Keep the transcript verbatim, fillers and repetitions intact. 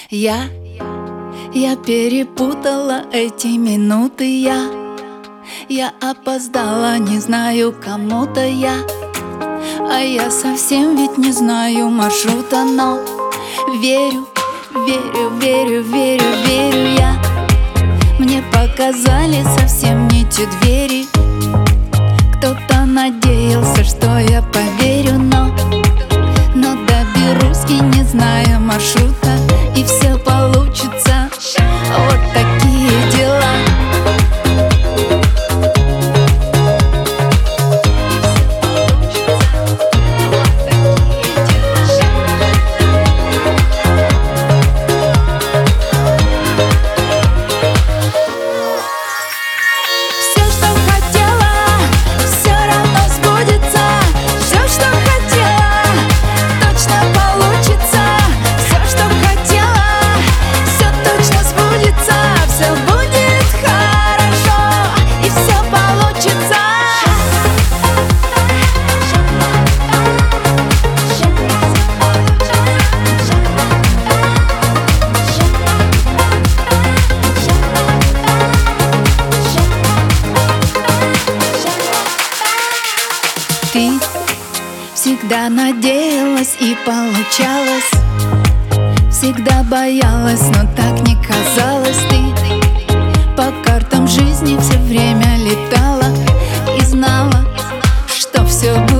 Я, я перепутала эти минуты, я Я опоздала, не знаю, кому-то я А я совсем ведь не знаю маршрута, но верю, верю, верю, верю, верю я. Мне показали совсем не те двери. Кто-то надеялся, что я поверю, но Но доберусь и не зная маршрута, и все получится. Вот такие дела. Ты всегда надеялась и получалось, всегда боялась, но так не казалось. Ты по картам жизни все время летала и знала, что все будет